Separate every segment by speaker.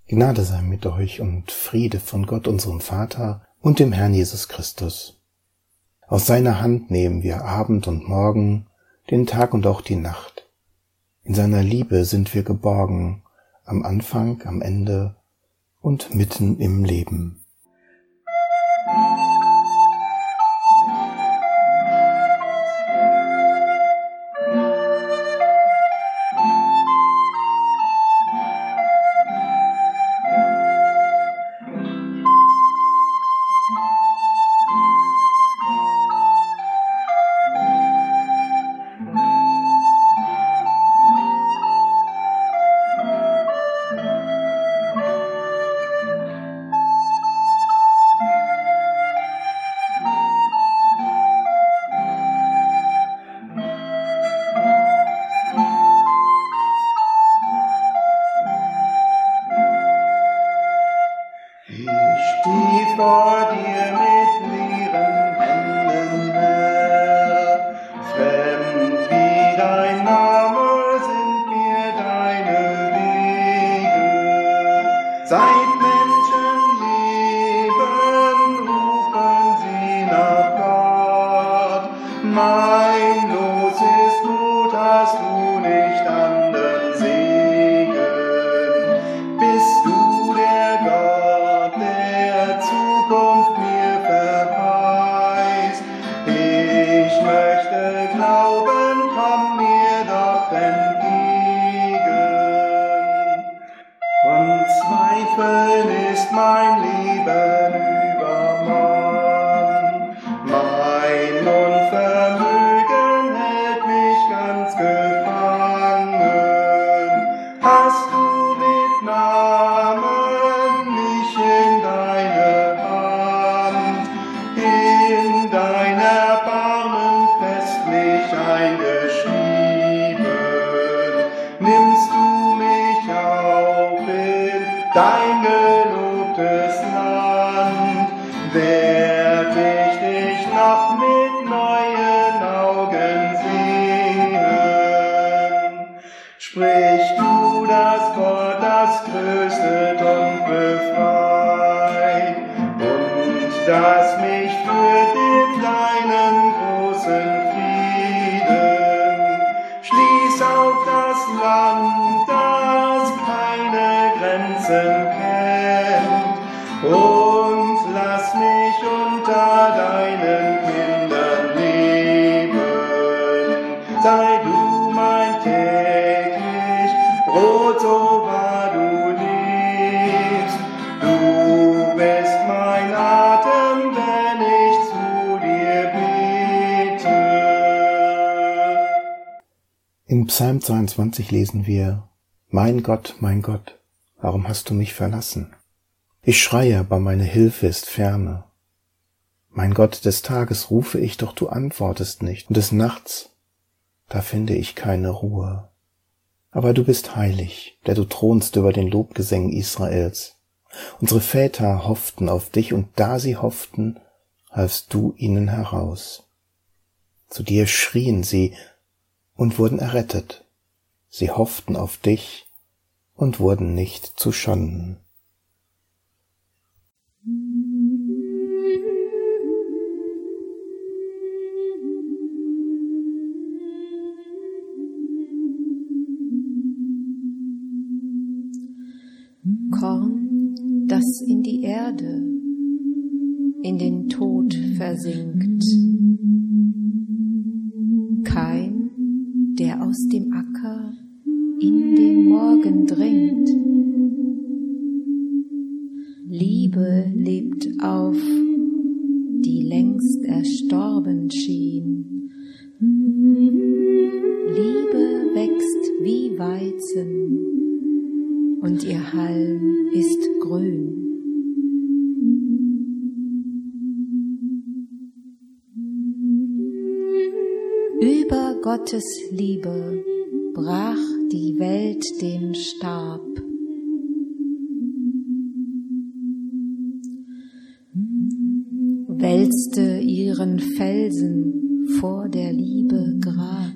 Speaker 1: Gnade sei mit euch und Friede von Gott, unserem Vater und dem Herrn Jesus Christus. Aus seiner Hand nehmen wir Abend und Morgen, den Tag und auch die Nacht. In seiner Liebe sind wir geborgen, am Anfang, am Ende und mitten im Leben.
Speaker 2: Vor dir mit leeren Händen, Herr, fremd wie dein Name sind mir deine Wege. Seit Menschen leben, rufen sie nach Gott. Mein Los ist gut, hast du nicht anderen Segen. Bist du der Gott, der Zukunft mir verheißt. Ich möchte glauben, komm mir doch entgegen. Von Zweifeln ist mein Leben übermannt. Mein Unvermögen hält mich ganz gefangen. Hast du mit Namen mich in deine Hand, in dein Erbarmen festlich eingeschrieben. Nimmst du mich auf in dein gelobtes Land, werd ich dich noch mit neuen Augen sehen. Sprich du das Wort, das tröstet und befreit, und das mich führt in deinen großen Frieden. Schließ auf das Land, das keine Grenzen kennt, und lass mich unter deinen Kindern leben. Sei du mein täglich Brot, so wahr du lebst. Du bist mein Atem, wenn ich zu dir bete.
Speaker 1: In Psalm 22 lesen wir: Mein Gott, warum hast du mich verlassen? Ich schreie, aber meine Hilfe ist ferne. Mein Gott, des Tages rufe ich, doch du antwortest nicht, und des Nachts, da finde ich keine Ruhe. Aber du bist heilig, der du thronst über den Lobgesängen Israels. Unsere Väter hofften auf dich, und da sie hofften, halfst du ihnen heraus. Zu dir schrien sie und wurden errettet. Sie hofften auf dich und wurden nicht zuschanden.
Speaker 3: Korn, das in die Erde, in den Tod versinkt. Keim, der aus dem Acker in den Morgen dringt. Liebe lebt auf, die längst erstorben schien. Liebe wächst wie Weizen, und ihr Halm ist grün. Über Gottes Liebe brach die Welt den Stab. Wälzte ihren Felsen vor der Liebe Grab.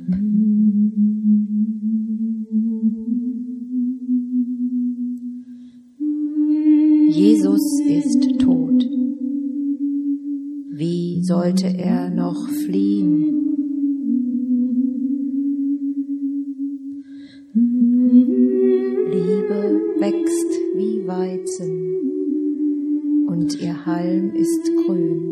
Speaker 3: Jesus ist tot. Wie sollte er noch fliehen? Liebe wächst wie Weizen und ihr Halm ist grün.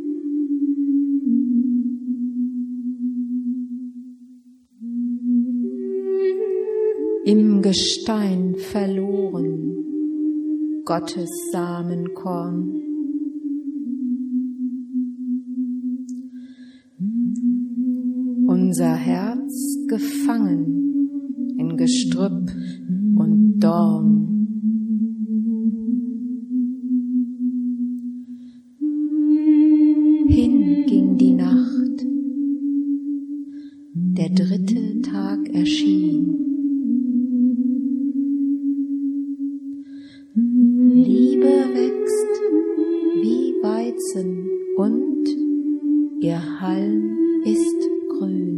Speaker 3: Im Gestein verloren, Gottes Samenkorn. Unser Herz gefangen in Gestrüpp und Dorn. Hin ging die Nacht, der dritte Tag erschien. Liebe wächst wie Weizen und ihr Halm ist grün.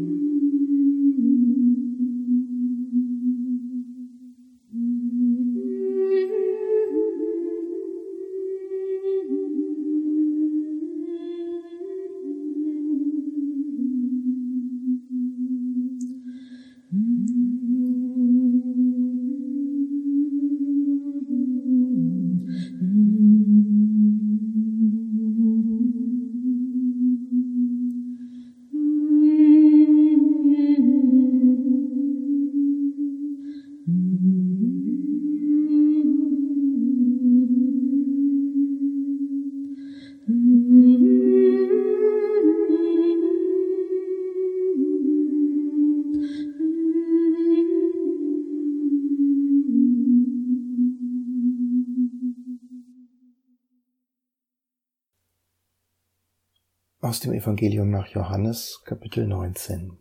Speaker 1: Aus dem Evangelium nach Johannes, Kapitel 19.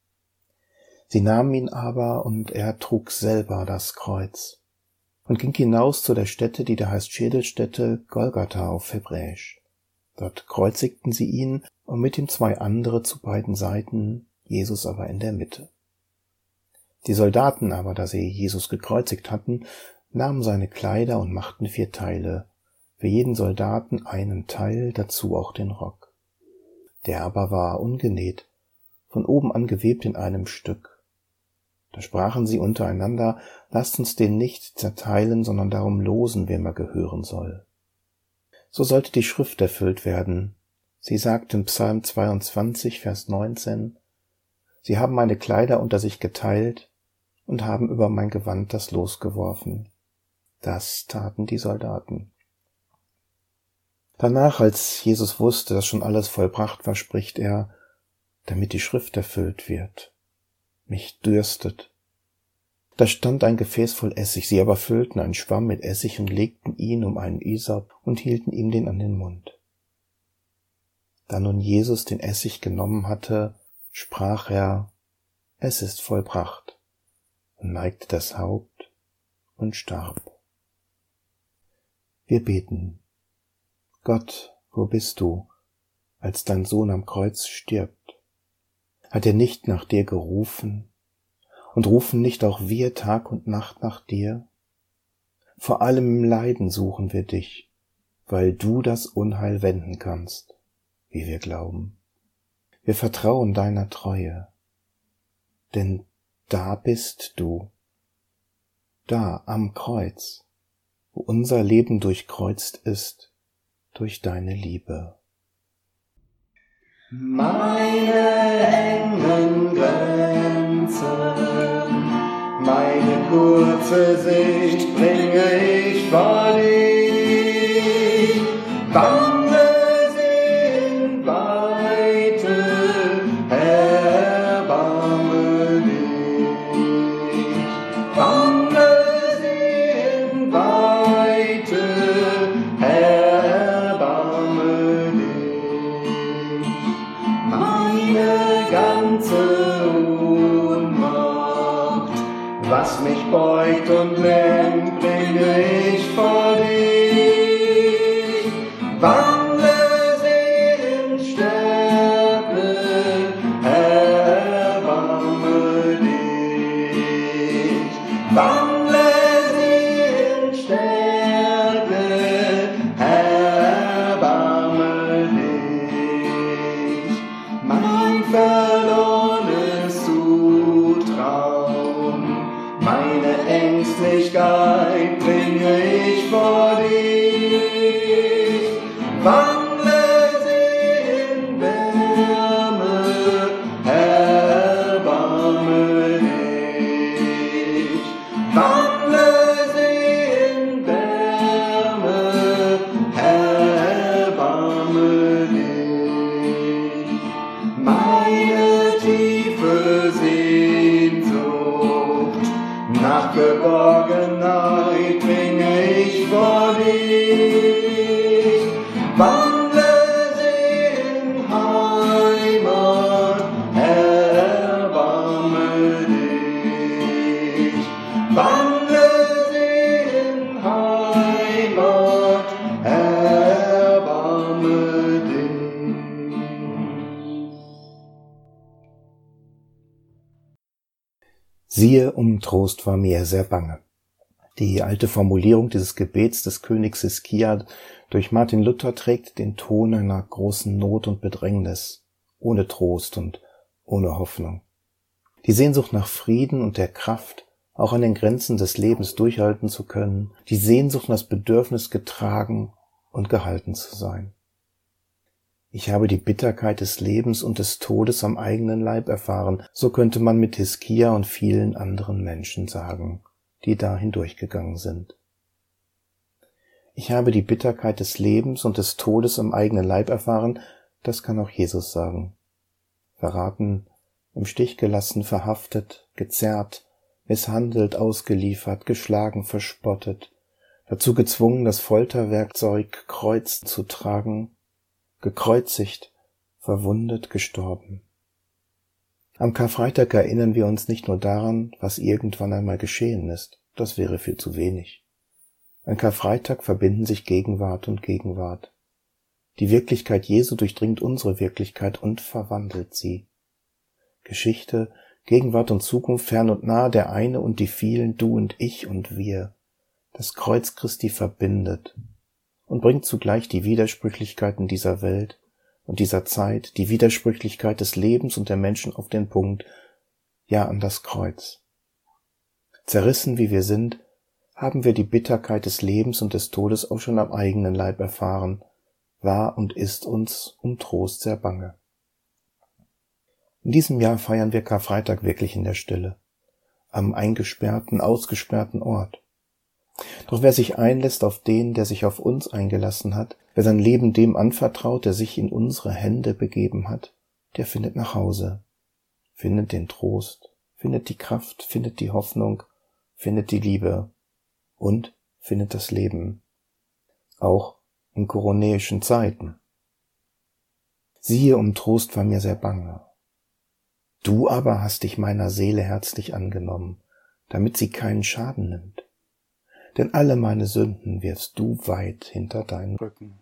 Speaker 1: Sie nahmen ihn aber, und er trug selber das Kreuz und ging hinaus zu der Stätte, die da heißt Schädelstätte, Golgatha auf Hebräisch. Dort kreuzigten sie ihn und mit ihm 2 andere zu beiden Seiten, Jesus aber in der Mitte. Die Soldaten aber, da sie Jesus gekreuzigt hatten, nahmen seine Kleider und machten 4 Teile, für jeden Soldaten einen Teil, dazu auch den Rock. Der aber war ungenäht, von oben an gewebt in einem Stück. Da sprachen sie untereinander, lasst uns den nicht zerteilen, sondern darum losen, wem er gehören soll. So sollte die Schrift erfüllt werden. Sie sagt in Psalm 22, Vers 19, Sie haben meine Kleider unter sich geteilt und haben über mein Gewand das Los geworfen. Das taten die Soldaten. Danach, als Jesus wusste, dass schon alles vollbracht war, spricht er, damit die Schrift erfüllt wird. Mich dürstet. Da stand ein Gefäß voll Essig, sie aber füllten einen Schwamm mit Essig und legten ihn um einen Isop und hielten ihm den an den Mund. Da nun Jesus den Essig genommen hatte, sprach er, es ist vollbracht, und neigte das Haupt und starb. Wir beten. Gott, wo bist du, als dein Sohn am Kreuz stirbt? Hat er nicht nach dir gerufen? Und rufen nicht auch wir Tag und Nacht nach dir? Vor allem im Leiden suchen wir dich, weil du das Unheil wenden kannst, wie wir glauben. Wir vertrauen deiner Treue, denn da bist du, da am Kreuz, wo unser Leben durchkreuzt ist, durch deine Liebe.
Speaker 2: Meine engen Grenzen, meine kurze Sicht bringe ich vor dich. Wandle sie in Weite, erbarme dich. Wandle sie in Weite, erbarme dich. Meine ganze Ohnmacht, was mich beugt und lähmt, bringe ich vor dich. Wandle sie in Stärke, erbarme dich. Wandle sie in Stärke, wandle sie in Wärme, erbarme dich. Wandle sie in Wärme, erbarme dich. Meine tiefe Sehnsucht nach Geborgenheit bringe ich vor dich. Wandle sie in Heimat, erbarme dich. Wandle sie in Heimat, erbarme dich.
Speaker 1: Siehe, um Trost war mir sehr bange. Die alte Formulierung dieses Gebets des Königs Hiskia durch Martin Luther trägt den Ton einer großen Not und Bedrängnis, ohne Trost und ohne Hoffnung. Die Sehnsucht nach Frieden und der Kraft, auch an den Grenzen des Lebens durchhalten zu können, die Sehnsucht nach das Bedürfnis, getragen und gehalten zu sein. Ich habe die Bitterkeit des Lebens und des Todes am eigenen Leib erfahren, so könnte man mit Hiskia und vielen anderen Menschen sagen, die da hindurchgegangen sind. Ich habe die Bitterkeit des Lebens und des Todes am eigenen Leib erfahren, das kann auch Jesus sagen. Verraten, im Stich gelassen, verhaftet, gezerrt, misshandelt, ausgeliefert, geschlagen, verspottet, dazu gezwungen, das Folterwerkzeug Kreuz zu tragen, gekreuzigt, verwundet, gestorben. Am Karfreitag erinnern wir uns nicht nur daran, was irgendwann einmal geschehen ist, das wäre viel zu wenig. An Karfreitag verbinden sich Gegenwart und Gegenwart. Die Wirklichkeit Jesu durchdringt unsere Wirklichkeit und verwandelt sie. Geschichte, Gegenwart und Zukunft, fern und nah, der eine und die vielen, du und ich und wir. Das Kreuz Christi verbindet und bringt zugleich die Widersprüchlichkeiten dieser Welt und dieser Zeit, die Widersprüchlichkeit des Lebens und der Menschen auf den Punkt, ja an das Kreuz. Zerrissen wie wir sind, haben wir die Bitterkeit des Lebens und des Todes auch schon am eigenen Leib erfahren, war und ist uns um Trost sehr bange. In diesem Jahr feiern wir Karfreitag wirklich in der Stille, am eingesperrten, ausgesperrten Ort. Doch wer sich einlässt auf den, der sich auf uns eingelassen hat, wer sein Leben dem anvertraut, der sich in unsere Hände begeben hat, der findet nach Hause, findet den Trost, findet die Kraft, findet die Hoffnung, findet die Liebe und findet das Leben, auch in koronäischen Zeiten. Siehe, um Trost war mir sehr bange. Du aber hast dich meiner Seele herzlich angenommen, damit sie keinen Schaden nimmt. Denn alle meine Sünden wirfst du weit hinter deinen Rücken.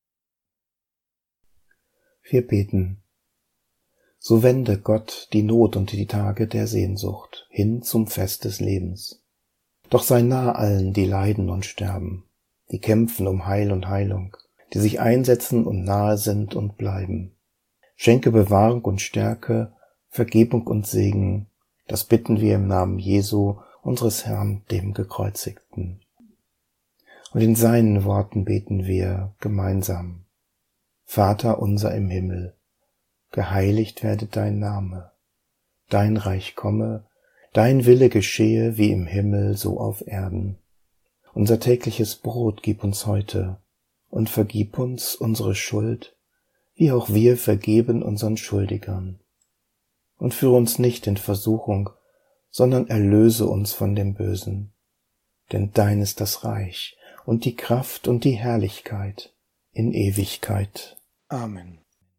Speaker 1: Wir beten. So wende Gott die Not und die Tage der Sehnsucht hin zum Fest des Lebens. Doch sei nah allen, die leiden und sterben, die kämpfen um Heil und Heilung, die sich einsetzen und nahe sind und bleiben. Schenke Bewahrung und Stärke, Vergebung und Segen, das bitten wir im Namen Jesu, unseres Herrn, dem Gekreuzigten. Und in seinen Worten beten wir gemeinsam. Vater unser im Himmel, geheiligt werde dein Name, dein Reich komme, dein Wille geschehe wie im Himmel so auf Erden. Unser tägliches Brot gib uns heute und vergib uns unsere Schuld, wie auch wir vergeben unseren Schuldigern. Und führe uns nicht in Versuchung, sondern erlöse uns von dem Bösen. Denn dein ist das Reich und die Kraft und die Herrlichkeit in Ewigkeit. Amen.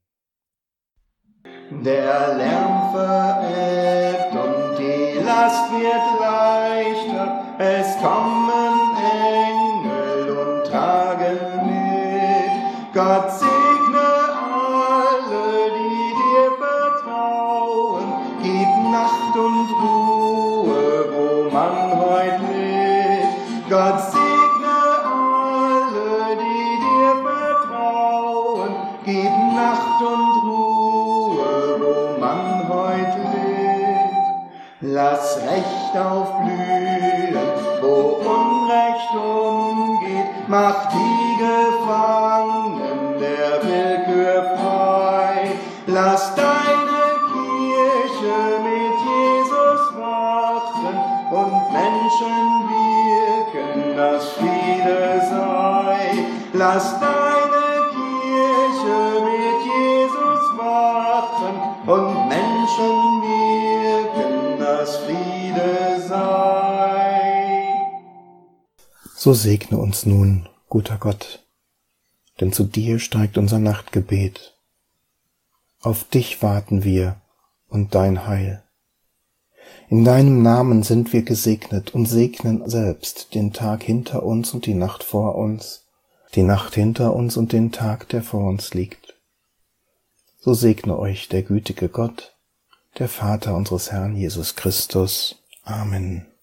Speaker 2: Der Lärm verebbt und die Last wird leichter, es kommen Engel und tragen mit. Gott segne alle, die dir vertrauen, gib Nacht und Ruhe, wo man heut lebt. Gott segne alle, die dir vertrauen, gib Nacht und Ruhe, wo man heut lebt. Lass Recht aufblühen, wo Unrecht umgeht, mach die Gefangenen Lass deine Kirche mit Jesus wachen und Menschen wirken, dass Friede sei.
Speaker 1: So segne uns nun, guter Gott, denn zu dir steigt unser Nachtgebet. Auf dich warten wir und dein Heil. In deinem Namen sind wir gesegnet und segnen selbst den Tag hinter uns und die Nacht vor uns, die Nacht hinter uns und den Tag, der vor uns liegt. So segne euch der gütige Gott, der Vater unseres Herrn Jesus Christus. Amen.